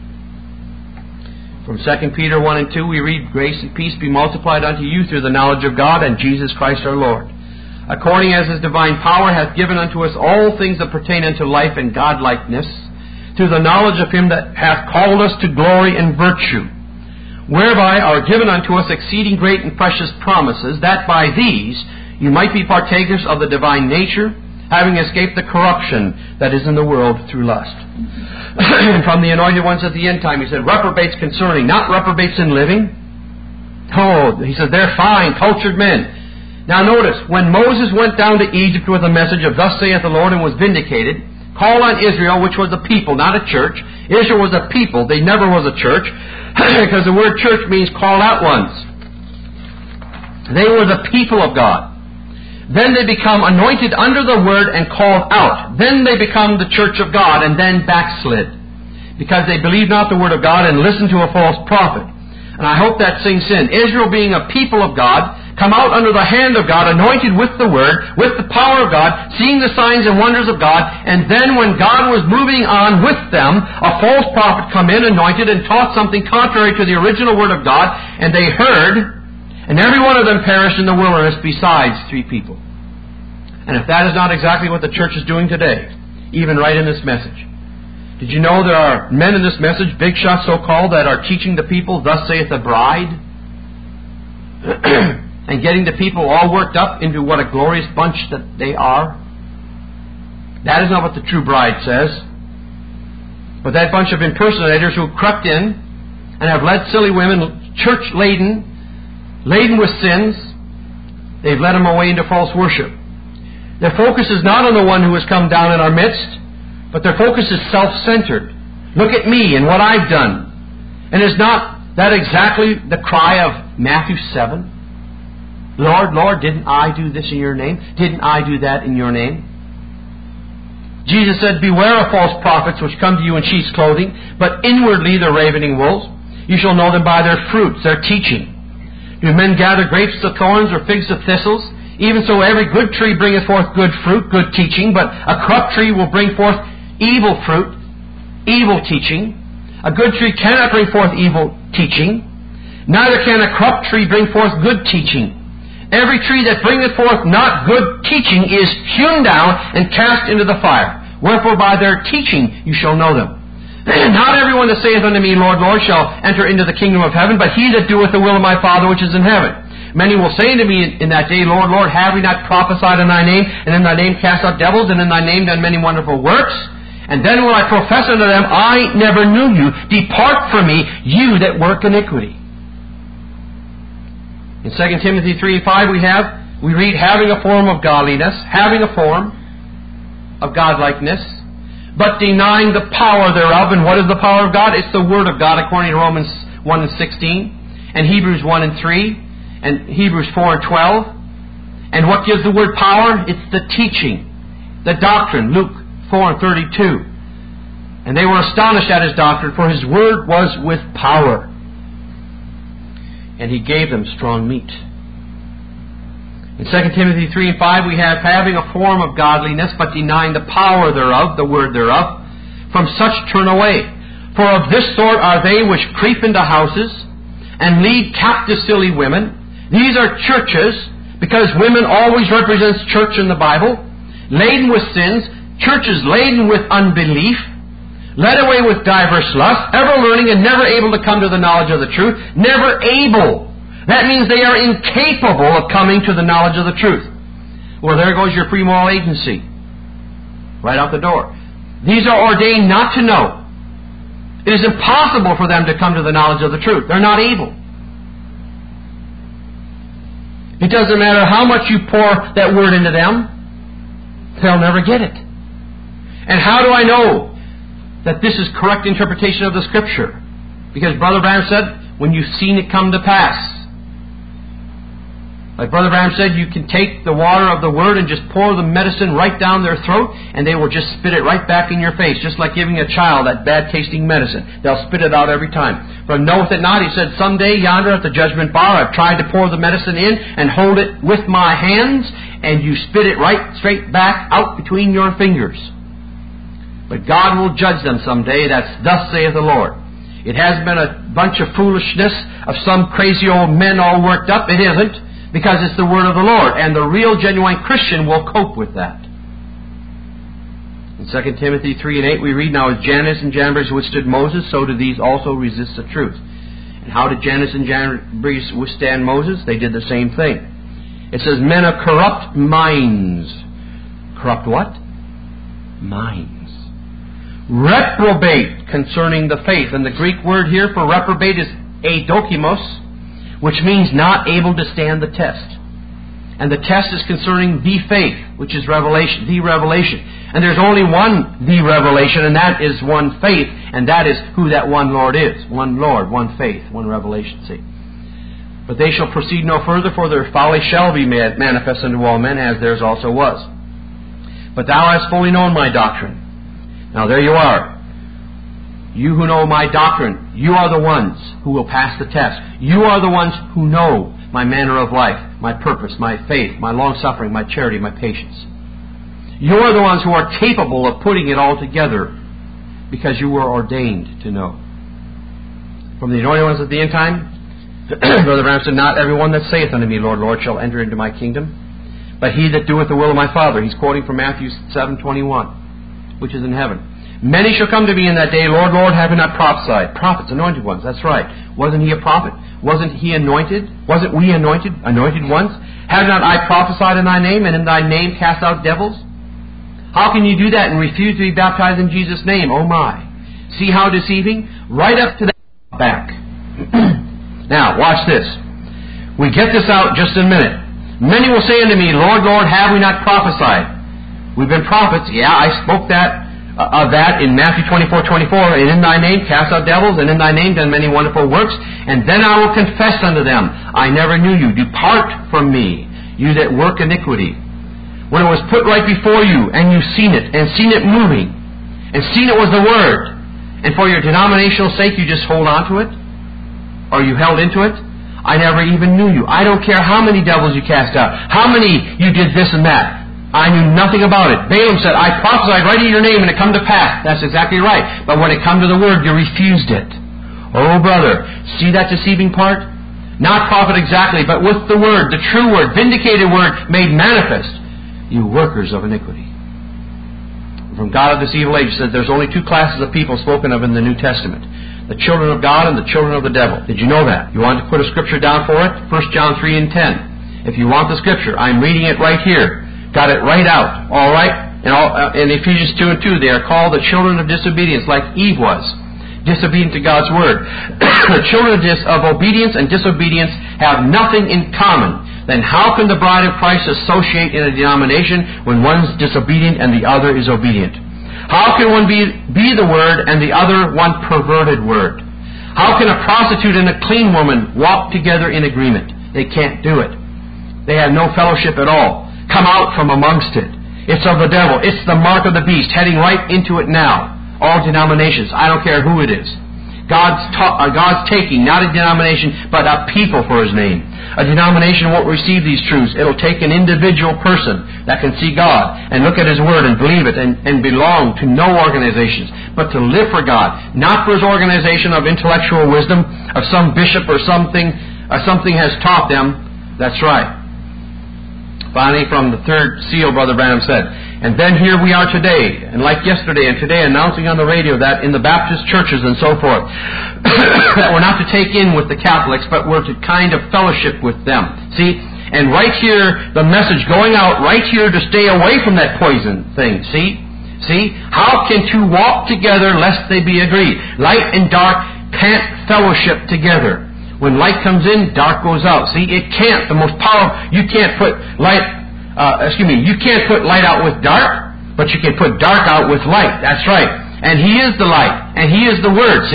A: From Second Peter one and two we read, Grace and peace be multiplied unto you through the knowledge of God and Jesus Christ our Lord, according as His divine power hath given unto us all things that pertain unto life and godlikeness, through the knowledge of Him that hath called us to glory and virtue, whereby are given unto us exceeding great and precious promises, that by these you might be partakers of the divine nature, having escaped the corruption that is in the world through lust. And from the anointed ones at the end time, he said, reprobates concerning, not reprobates in living. Oh, he said, they're fine, cultured men. Now notice, when Moses went down to Egypt with a message of thus saith the Lord and was vindicated, called on Israel, which was a people, not a church. Israel was a people, they never was a church, because the word church means called out ones. They were the people of God. Then they become anointed under the Word and called out. Then they become the church of God and then backslid, because they believed not the Word of God and listened to a false prophet. And I hope that sinks in. Israel being a people of God, come out under the hand of God, anointed with the Word, with the power of God, seeing the signs and wonders of God, and then when God was moving on with them, a false prophet come in, anointed, and taught something contrary to the original Word of God, and they heard, and every one of them perished in the wilderness besides three people. And if that is not exactly what the church is doing today, even right in this message. Did you know there are men in this message, big shots so-called, that are teaching the people, thus saith the bride, and getting the people all worked up into what a glorious bunch that they are? That is not what the true bride says. But that bunch of impersonators who crept in and have led silly women, church-laden, laden with sins, they've led them away into false worship. Their focus is not on the one who has come down in our midst, but their focus is self-centered. Look at me and what I've done. And is not that exactly the cry of Matthew seven? Lord, Lord, didn't I do this in your name? Didn't I do that in your name? Jesus said, beware of false prophets which come to you in sheep's clothing, but inwardly they're ravening wolves. You shall know them by their fruits, their teaching. Do men gather grapes of thorns or figs of thistles? Even so every good tree bringeth forth good fruit, good teaching, but a corrupt tree will bring forth evil fruit, evil teaching. A good tree cannot bring forth evil teaching, neither can a corrupt tree bring forth good teaching. Every tree that bringeth forth not good teaching is hewn down and cast into the fire. Wherefore by their teaching you shall know them. Not everyone that saith unto me, Lord, Lord, shall enter into the kingdom of heaven, but he that doeth the will of my Father which is in heaven. Many will say unto me in that day, Lord, Lord, have we not prophesied in thy name, and in thy name cast out devils, and in thy name done many wonderful works? And then will I profess unto them, I never knew you. Depart from me, you that work iniquity. In Second Timothy three five we have, we read, having a form of godliness, having a form of godlikeness, but denying the power thereof. And what is the power of God? It's the Word of God, according to Romans one and sixteen, and Hebrews one and three, and Hebrews four and twelve. And what gives the Word power? It's the teaching, the doctrine, Luke four and thirty-two. And they were astonished at His doctrine, for His Word was with power. And He gave them strong meat. In Second Timothy three and five we have, having a form of godliness, but denying the power thereof, the word thereof, from such turn away. For of this sort are they which creep into houses, and lead captive silly women. These are churches, because women always represents church in the Bible, laden with sins, churches laden with unbelief, led away with diverse lusts, ever learning and never able to come to the knowledge of the truth. Never able. That means they are incapable of coming to the knowledge of the truth. Well, there goes your free moral agency. Right out the door. These are ordained not to know. It is impossible for them to come to the knowledge of the truth. They're not able. It doesn't matter how much you pour that word into them, they'll never get it. And how do I know that this is correct interpretation of the Scripture? Because Brother Branham said, when you've seen it come to pass. Like Brother Branham said, you can take the water of the Word and just pour the medicine right down their throat, and they will just spit it right back in your face, just like giving a child that bad-tasting medicine. They'll spit it out every time. But knoweth it not, he said, someday yonder at the judgment bar, I've tried to pour the medicine in and hold it with my hands, and you spit it right straight back out between your fingers. But God will judge them someday. That's thus saith the Lord. It hasn't been a bunch of foolishness of some crazy old men all worked up. It isn't. Because it's the Word of the Lord. And the real, genuine Christian will cope with that. In Second Timothy three and eight we read, Now as Jannes and Jambres withstood Moses, so do these also resist the truth. And how did Jannes and Jambres withstand Moses? They did the same thing. It says, men of corrupt minds. Corrupt what? Minds. Reprobate concerning the faith. And the Greek word here for reprobate is adokimos, which means not able to stand the test. And the test is concerning the faith, which is revelation, the revelation. And there's only one the revelation, and that is one faith, and that is who that one Lord is. One Lord, one faith, one revelation, see. But they shall proceed no further, for their folly shall be manifest unto all men, as theirs also was. But thou hast fully known my doctrine. Now there you are. You who know my doctrine, you are the ones who will pass the test. You are the ones who know my manner of life, my purpose, my faith, my long-suffering, my charity, my patience. You are the ones who are capable of putting it all together because you were ordained to know. From the anointed ones at the end time, Brother Branham said, Not every one that saith unto me, Lord, Lord, shall enter into my kingdom, but he that doeth the will of my Father. He's quoting from Matthew seven twenty-one, which is in heaven. Many shall come to me in that day, Lord, Lord, have we not prophesied? Prophets, anointed ones, that's right. Wasn't he a prophet? Wasn't he anointed? Wasn't we anointed, anointed ones? Have not I prophesied in thy name, and in thy name cast out devils? How can you do that and refuse to be baptized in Jesus' name? Oh my. See how deceiving? Right up to that back. Now, watch this. We get this out just in a minute. Many will say unto me, Lord, Lord, have we not prophesied? We've been prophets. Yeah, I spoke that of that in Matthew twenty-four twenty-four, and in thy name cast out devils, and in thy name done many wonderful works, and then I will confess unto them, I never knew you. Depart from me, you that work iniquity. When it was put right before you, and you've seen it, and seen it moving, and seen it was the Word, and for your denominational sake you just hold on to it, or you held into it, I never even knew you. I don't care how many devils you cast out, how many you did this and that. I knew nothing about it. Balaam said, I prophesied right in your name and it come to pass. That's exactly right. But when it come to the Word, you refused it. Oh, brother, see that deceiving part? Not prophet exactly, but with the Word, the true Word, vindicated Word, made manifest. You workers of iniquity. From God of this evil age said there's only two classes of people spoken of in the New Testament. The children of God and the children of the devil. Did you know that? You want to put a scripture down for it? First John three and ten. If you want the scripture, I'm reading it right here. Got it right out, all right? In, all, uh, in Ephesians two and two, they are called the children of disobedience, like Eve was, disobedient to God's Word. The children of, dis- of obedience and disobedience have nothing in common. Then how can the bride of Christ associate in a denomination when one's disobedient and the other is obedient? How can one be, be the Word and the other one perverted Word? How can a prostitute and a clean woman walk together in agreement? They can't do it. They have no fellowship at all. Come out from amongst it. It's of the devil. It's the mark of the beast, heading right into it now. All denominations. I don't care who it is. God's, ta- uh, God's taking, not a denomination, but a people for His name. A denomination won't receive these truths. It'll take an individual person that can see God and look at His Word and believe it and, and belong to no organizations, but to live for God, not for His organization of intellectual wisdom, of some bishop or something, or something has taught them. That's right. Finally, from the third seal, Brother Branham said, and then here we are today, and like yesterday and today, announcing on the radio that in the Baptist churches and so forth, that we're not to take in with the Catholics, but we're to kind of fellowship with them. See? And right here, the message going out right here to stay away from that poison thing. See? See? How can two walk together lest they be agreed? Light and dark can't fellowship together. When light comes in, dark goes out. See, it can't. The most powerful, you can't put light, uh, excuse me, you can't put light out with dark, but you can put dark out with light. That's right. And He is the light, and He is the Word. See,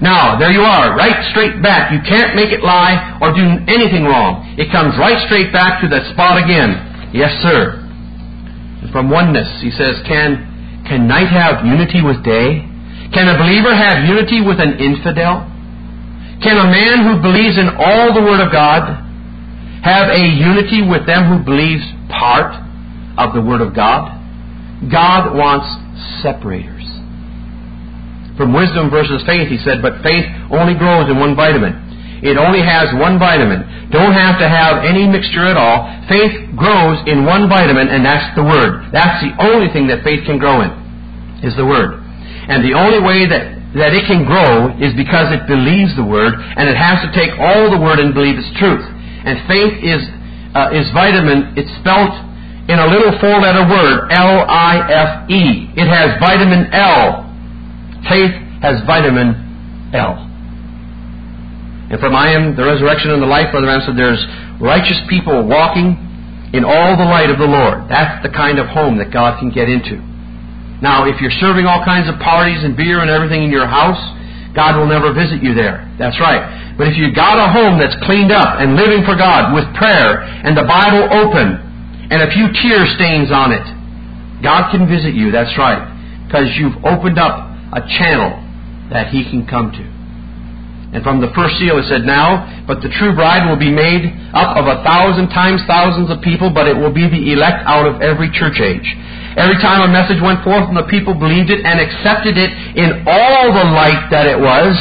A: Now, there you are, right straight back. You can't make it lie or do anything wrong. It comes right straight back to that spot again. Yes, sir. From oneness, he says, can, can night have unity with day? Can a believer have unity with an infidel? Can a man who believes in all the Word of God have a unity with them who believes part of the Word of God? God wants separators. From wisdom versus faith, he said, but faith only grows in one vitamin. It only has one vitamin. Don't have to have any mixture at all. Faith grows in one vitamin, and that's the Word. That's the only thing that faith can grow in, is the Word. And the only way that, that it can grow is because it believes the Word, and it has to take all the Word and believe its truth. And faith is uh, is vitamin. It's spelt in a little four-letter word, L I F E. It has vitamin L. Faith has vitamin L. And from I am the resurrection and the life, Brother Branham said, there's righteous people walking in all the light of the Lord. That's the kind of home that God can get into. Now, if you're serving all kinds of parties and beer and everything in your house, God will never visit you there. That's right. But if you've got a home that's cleaned up and living for God with prayer and the Bible open and a few tear stains on it, God can visit you. That's right. Because you've opened up a channel that He can come to. And from the first seal it said, now, but the true bride will be made up of a thousand times thousands of people, but it will be the elect out of every church age. Every time a message went forth and the people believed it and accepted it in all the light that it was,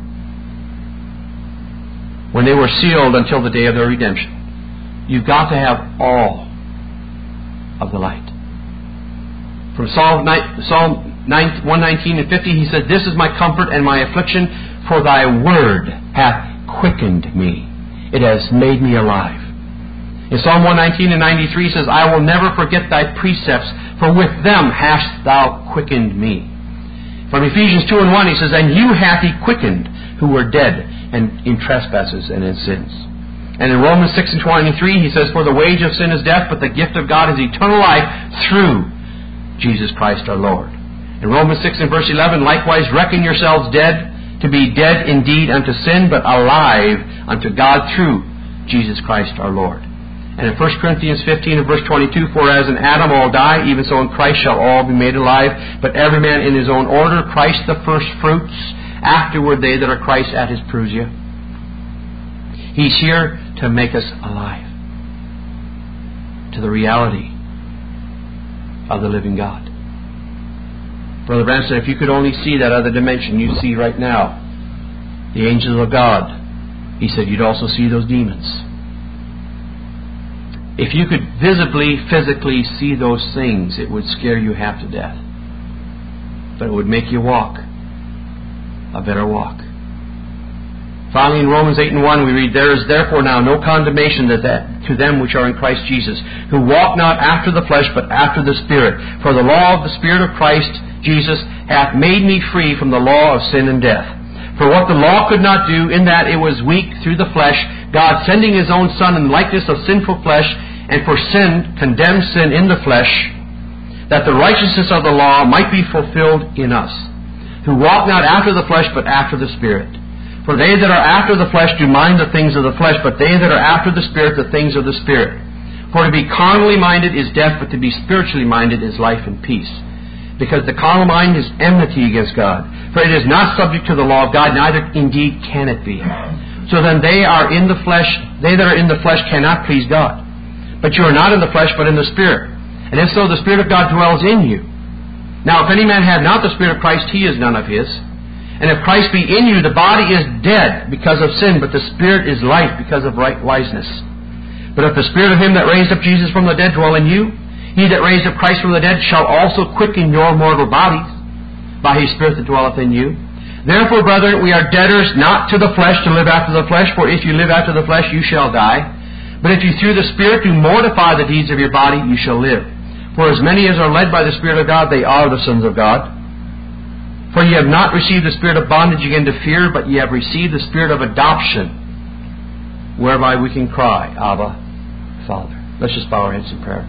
A: when they were sealed until the day of their redemption. You've got to have all of the light. From Psalm one nineteen and fifty, he said, this is my comfort and my affliction, for thy word hath quickened me. It has made me alive. In Psalm one nineteen and ninety-three, he says, I will never forget thy precepts, for with them hast thou quickened me. From Ephesians two and one, he says, and you hath he quickened, who were dead and in trespasses and in sins. And in Romans six and twenty-three, he says, for the wage of sin is death, but the gift of God is eternal life through Jesus Christ our Lord. In Romans six and verse eleven, likewise reckon yourselves dead, to be dead indeed unto sin, but alive unto God through Jesus Christ our Lord. And in First Corinthians fifteen and verse twenty-two, for as in Adam all die, even so in Christ shall all be made alive, but every man in his own order, Christ the first fruits, afterward they that are Christ at his parousia. He's here to make us alive to the reality of the living God. Brother Branham said, if you could only see that other dimension you see right now, the angels of God, he said, you'd also see those demons. If you could visibly, physically see those things, it would scare you half to death. But it would make you walk a better walk. Finally, in Romans eight and one, we read, there is therefore now no condemnation that, that to them which are in Christ Jesus, who walk not after the flesh, but after the Spirit. For the law of the Spirit of Christ Jesus hath made me free from the law of sin and death. For what the law could not do, in that it was weak through the flesh, God sending His own Son in likeness of sinful flesh, and for sin condemned sin in the flesh, that the righteousness of the law might be fulfilled in us, who walk not after the flesh, but after the Spirit. For they that are after the flesh do mind the things of the flesh, but they that are after the Spirit the things of the Spirit. For to be carnally minded is death, but to be spiritually minded is life and peace. Because the carnal mind is enmity against God. For it is not subject to the law of God, neither indeed can it be. So then they are in the flesh, they that are in the flesh cannot please God. But you are not in the flesh, but in the Spirit. And if so, the Spirit of God dwells in you. Now if any man have not the Spirit of Christ, he is none of his. And if Christ be in you, the body is dead because of sin, but the Spirit is life because of right wiseness. But if the Spirit of Him that raised up Jesus from the dead dwell in you, He that raised up Christ from the dead shall also quicken your mortal bodies by His Spirit that dwelleth in you. Therefore, brethren, we are debtors not to the flesh to live after the flesh, for if you live after the flesh, you shall die. But if you through the Spirit do mortify the deeds of your body, you shall live. For as many as are led by the Spirit of God, they are the sons of God. For ye have not received the spirit of bondage again to fear, but ye have received the Spirit of adoption, whereby we can cry, Abba, Father. Let's just bow our heads in prayer.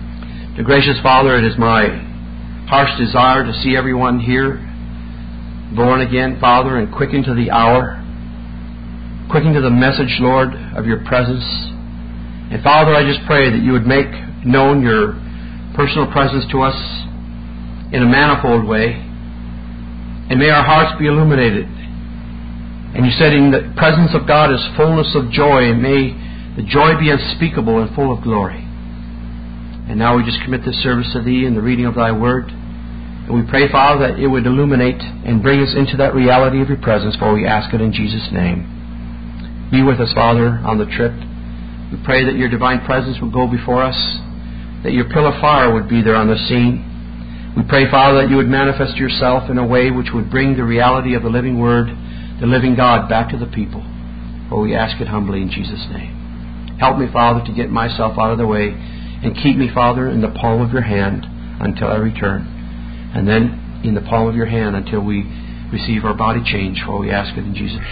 A: Dear gracious Father, it is my heart's desire to see everyone here born again, Father, and quickened to the hour. Quickened to the message, Lord, of your presence. And Father, I just pray that you would make known your personal presence to us in a manifold way. And may our hearts be illuminated. And you said in the presence of God is fullness of joy, and may the joy be unspeakable and full of glory. And now we just commit this service to Thee in the reading of Thy Word. And we pray, Father, that it would illuminate and bring us into that reality of your presence, for we ask it in Jesus' name. Be with us, Father, on the trip. We pray that your divine presence would go before us, that your pillar of fire would be there on the scene. We pray, Father, that you would manifest yourself in a way which would bring the reality of the living Word, the living God, back to the people. For we ask it humbly in Jesus' name. Help me, Father, to get myself out of the way, and keep me, Father, in the palm of your hand until I return. And then in the palm of your hand until we receive our body change. For we ask it in Jesus' name.